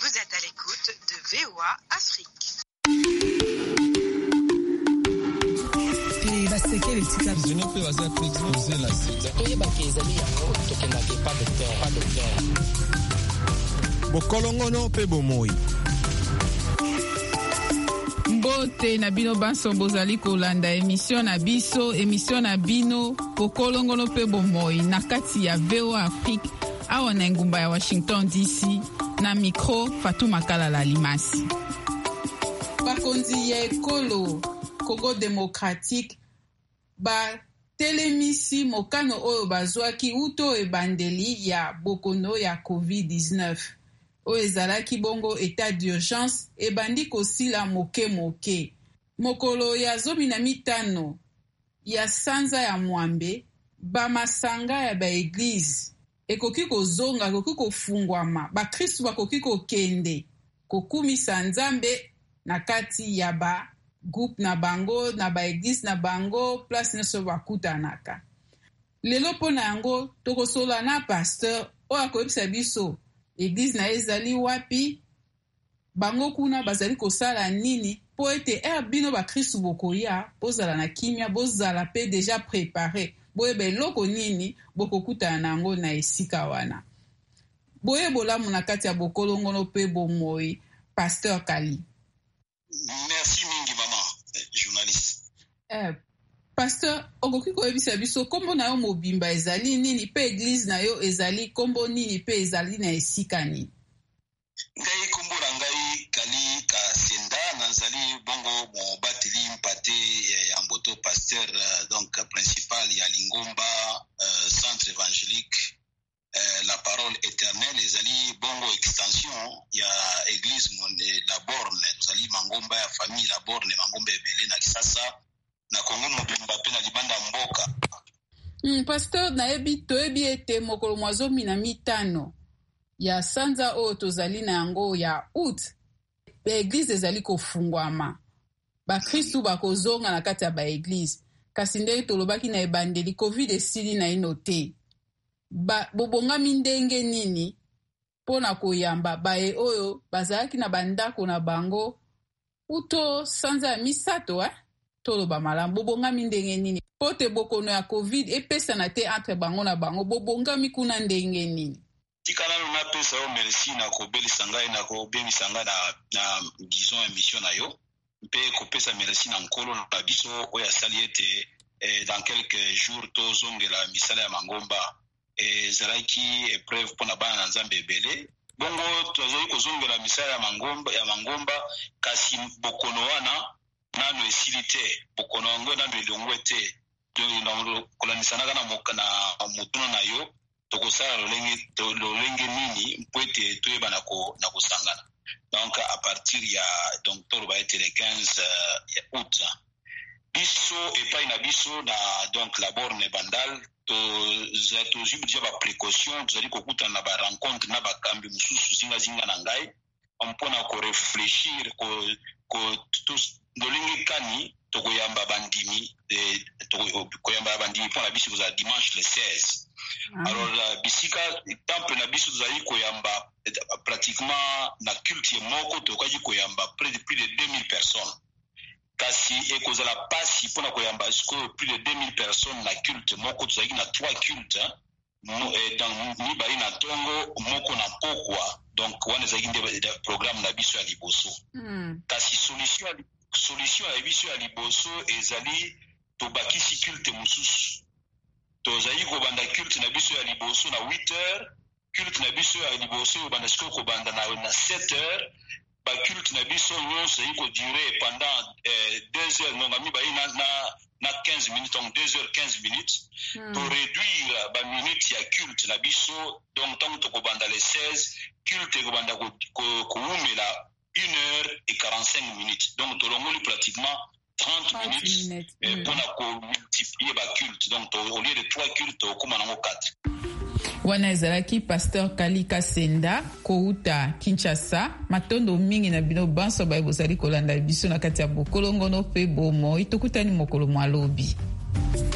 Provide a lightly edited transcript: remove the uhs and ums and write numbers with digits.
Vous êtes à l'écoute de VOA Afrique. Bokolongono pe bomoi. Mbote na bino banso bozali kolanda émission na bino bokolongono pe bomoi na kati ya VOA Afrique awa na ngumba ya Washington DC na micro Fatuma Kalala Limasi. Bakonzi ya ekolo Congo Démocratique ba telemisi mokano oyo bazwaki uto ebandeli ya bokono ya COVID-19 oyo ezalaki bongo état d'urgence ebandi kosila moke mokolo ya 15 ya sanza ya mwambe bamasanga ya baeglize ekoki kozonga, ekoki kofungwama, bakristu bakoki kokende kokumisa Nzambe na kati ya ba groupe na bango, na baeglize na bango, place nyonso bakutanaka. Lelo mpona yango tokosola na pasteur oyo akoyebisa biso eglize na ezali wapi, bango kuna bazali kosala nini po ete bino bakristu bokoya bozala na kimia, bozala pe deja préparé boyeba eloko nini bokokutana nango na esika wana. Boyebola na kati ya bokolongono pe bomoi, Pasteur Kali. Merci mingi mama, journaliste. Pasteur, okoki koyebisa biso kombo na yo mobimba ezali nini pe eglize na yo ezali kombo nini pe ezali na esika nini? Ngai kombo na ngai Kali Kasenda, nazali bongo mobateli mpate ya mboto pasteur donc principal ya Lingomba centre évangélique la parole éternelle ezali bongo extension ya église la Borne, ezali mangomba ya famille la Borne, mangomba ebele na Kisasa na Kongo mobimba pe na libanda mboka. Pasteur, nayebi toyebi ete mokolo mwa 15 ya sanza oyo tozali na yango ya août, baeglize ezali kofungwama, bakristu bakozonga na kati ya baeglize, kasi ndenge tolobaki na ebandeli covid esili na ino te. Bobongami ndenge nini mpona koyamba baye oyo bazalaki na bandako na bango uto sanza ya misato toloba malamu, bobongami ndenge nini po te bokono ya covid epesana te entre bango na bango, bobongami kuna ndenge nini? Tika nanu napesa yo merci na kobelisa ngai na kobengisa ngai na disons émission na yo mpe kopesa merci na nkolo na biso oyo asali ete dans quelques jours tozongela misala ya mangomba ezalaki épreuve mpona bana na Nzambe ebele. Bongo tozali kozongela misala ya mangomba kasi bokono wana nano esili te, bokono yango nano elongwe te. Kolanisanaka na motuno na yo tokosala lolenge nini mpo ete toyeba na kosangana. Donc à partir ya donc toloba ete le 15 ya août biso epai na biso na donc la Borne Bandal tozwi déjà ba précaution, tozali kokutana na ba rencontre na bakambi mususu zinga na ngai mpona ko réfléchir ko lolenge kani tokoyamba bandimi tokoyamba bandimi mpona biso kozala dimanche le 16. Alors bisika temple na biso tozali koyamba pratiquement na culte moko tokaki koyamba plus de 2000 personnes. Kasi ekozala pasi mpona koyamba plus de 2000 personnes na culte moko, tozalaki na 3 cultes dans mibali na ntongo moko na pokwa, donc wana ezalaki nde programme na biso ya liboso. Kasi solution ya biso ya liboso ezali tobakisi culte mosusu. Tozali kobanda culte na biso ya liboso na 8h, culte na biso ya liboso kobanda siko kobanda na 7h, ba culte na biso nyonso ezali kodurer pendant 2 heures, nonga mibali na 15 minutes, donc 2h15 minutes, pour réduire ba minutes ya culte na biso. Donc tant que kobanda les 16, culte kobanda koumela 1h45 minutes, donc tolongoli pratiquement 30 minutes pour multiplier ba culte. Donc au lieu de 3 cultes okoma nango 4. Wana ezalaki Pasteur Kali Kasenda kouta Kinshasa. Matondo mingi na bino banso baye bozali kolanda biso na kati ya bokolongono pe bomo itokutani mokolo mwalobi.